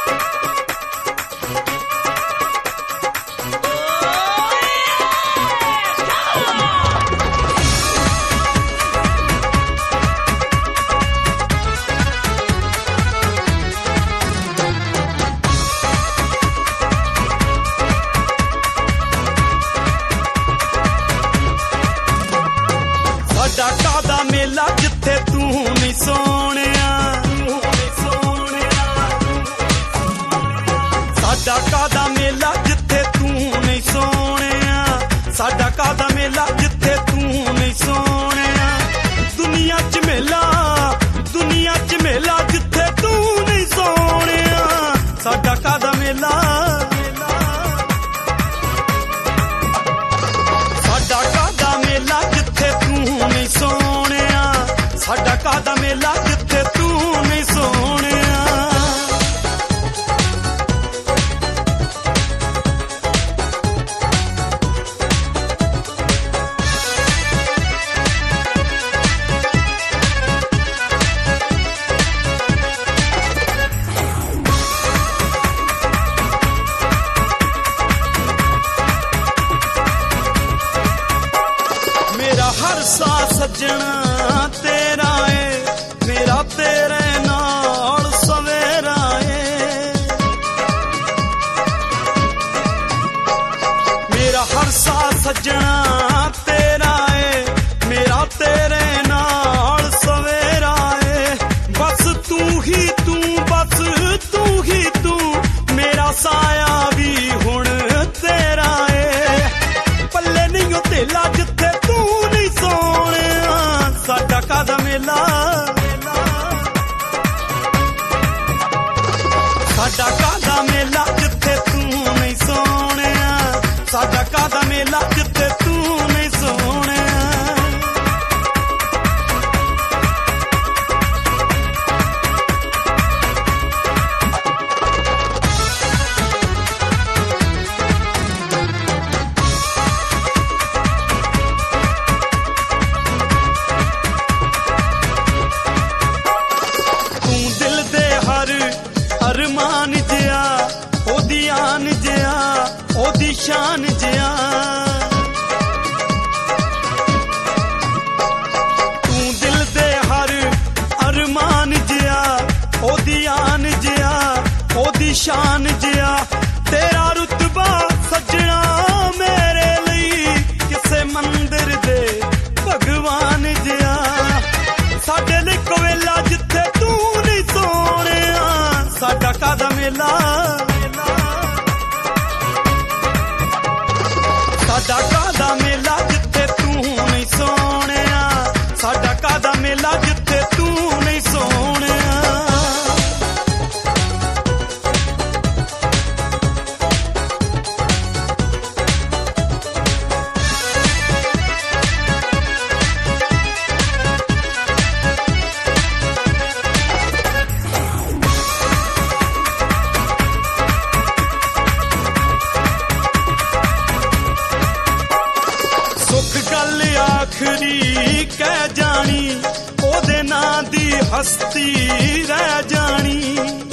ਸਾਡਾ ਕਾਹਦਾ ਮੇਲਾ ਜਿੱਥੇ ਤੂੰ ਨਹੀਂ ਸੋਹਣਿਆ, ਸਾਡਾ ਕਾਹਦਾ ਮੇਲਾ ਜਿੱਥੇ ਤੂੰ ਨਹੀਂ ਸੋਹਣਿਆ, ਸਾਡਾ ਕਾਹਦਾ ਮੇਲਾ ਜਿੱਥੇ ਤੂੰ ਨਹੀਂ ਸੋਹਣਿਆ। ਦੁਨੀਆ 'ਚ ਮੇਲਾ, ਦੁਨੀਆ 'ਚ ਮੇਲਾ ਜਿੱਥੇ ਤੂੰ ਨਹੀਂ ਸੋਹਣਿਆ, ਸਾਡਾ ਕਾਹਦਾ ਮੇਲਾ, ਸਾਡਾ ਕਾਹਦਾ ਮੇਲਾ ਜਿੱਥੇ ਤੂੰ ਨਹੀਂ ਸੋਹਣਿਆ, ਸਾਡਾ ਕਾਹਦਾ ਮੇਲਾ ਜਿੱਥੇ ਤੂੰ ਨਹੀਂ ਸੋਹਣਿਆ। ਮੇਰਾ ਹਰ ਸਾਹ ਸੱਜਣਾ ਤੇਰਾ ਏ, ਮੇਰਾ ਤੇਰੇ ਨਾਲ ਸਵੇਰਾ ਏ। ਮੇਰਾ ਹਰ ਸਾਹ ਸੱਜਣਾ ਤੇਰਾ ਏ, ਮੇਰਾ ਤੇਰੇ ਨਾਲ ਸਵੇਰਾ ਏ। ਬਸ ਤੂੰ ਹੀ ਤੂੰ, ਬਸ ਤੂੰ ਹੀ ਤੂੰ, ਮੇਰਾ ਸਾਇਆ ਵੀ ਹੁਣ ਤੇਰਾ ਏ। ਪੱਲੇ ਨਹੀਂ ਓ ਤੇਲਾ ਜਿੱਥੇ ਤੂੰ ਨਹੀਂ ਸੋਹਣਿਆ, ਸਾਡਾ ਕਾਹਦਾ ਮੇਲਾ, ਸਾਡਾ ਕਾਹਦਾ ਮੇਲਾ ਜਿੱਥੇ ਤੂੰ ਨਹੀਂ ਸੋਹਣਿਆ, ਸਾਡਾ ਕਾਹਦਾ ਮੇਲਾ ਜਿੱਥੇ ਤੂੰ ਨਹੀਂ ਸੋਹਣਿਆ। ਤੂੰ ਦਿਲ ਦੇ ਹਰ ਅਰਮਾਨ ਜਿਆ, ਉਹਦੀ ਆਨ ਜਿਆ, ਉਹਦੀ ਸ਼ਾਨ ਜਿਆ। ਤੂੰ ਦਿਲ ਦੇ ਹਰ ਅਰਮਾਨ ਜਿਆ, ਉਹਦੀ ਆਨ ਜਿਆ, ਉਹਦੀ ਸ਼ਾਨ ਜਿਆ। ਤੇਰਾ ਰੁਤਬਾ ਸੱਜਣਾ ਮੇਰੇ ਲਈ ਕਿਸੇ ਮੰਦਿਰ ਦੇ ਭਗਵਾਨ ਜਿਆ। ਸਾਡੇ ਲਈ ਕੋਵੇਲਾ ਜਿੱਥੇ ਤੂੰ ਨਹੀਂ ਸੋਹਣਿਆ, ਸਾਡਾ ਕਾਹਦਾ ਮੇਲਾ, ਸਾਡਾ ਕਾਹਦਾ ਮੇਲਾ ਜਿੱਥੇ ਤੂੰ ਨਹੀਂ ਸੋਹਣਿਆ, ਸਾਡਾ ਕਾਹਦਾ ਮੇਲਾ ਜਿੱਥੇ ਤੂੰ ਨਹੀਂ ਸੋਹਣਿਆ। ਸੁੱਖ ਗੱਲ ਆਖਰੀ ਕਹਿ ਜਾਣੀ, ਉਹਦੇ ਨਾਂ ਦੀ ਹਸਤੀ ਰਹਿ ਜਾਣੀ।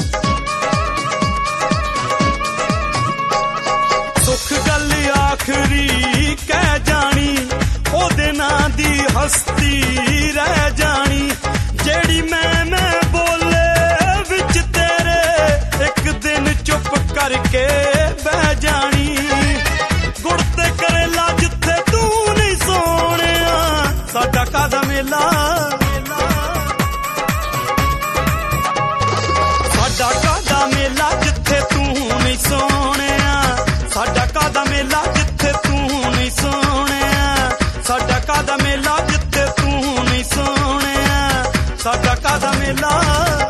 ਸੁੱਖ ਗੱਲ ਆਖਰੀ ਕਹਿ ਜਾਣੀ, ਉਹਦੇ ਨਾਂ ਦੀ ਹਸਤੀ ਰਹਿ ਜਾਣੀ। ਜਿਹੜੀ ਮੈਂ ਬੋਲੇ ਵਿੱਚ ਤੇਰੇ ਇੱਕ ਦਿਨ ਚੁੱਪ ਕਰਕੇ ਬਹਿ ਜਾਣੀ। ਗੁੜ ਤੇ ਕਰੇਲਾ ਜਿੱਥੇ ਤੂੰ ਨਹੀਂ ਸੋਹਣਿਆ, ਸਾਡਾ ਕਾਹਦਾ ਮੇਲਾ, ਸਾਡਾ ਕਾਹਦਾ ਮੇਲਾ ਜਿੱਥੇ ਤੂੰ ਨਹੀਂ ਸੋਹਣਿਆ, ਸਾਡਾ ਕਾਹਦਾ ਮੇਲਾ ਜਿੱਥੇ ਤੂੰ ਨਹੀਂ ਸੋਹਣਿਆ, ਸਾਡਾ ਕਾਹਦਾ ਮੇਲਾ ਜਿੱਥੇ ਤੂੰ ਨਹੀਂ ਸੋਹਣਿਆ, ਸਾਡਾ ਕਾਹਦਾ ਮੇਲਾ।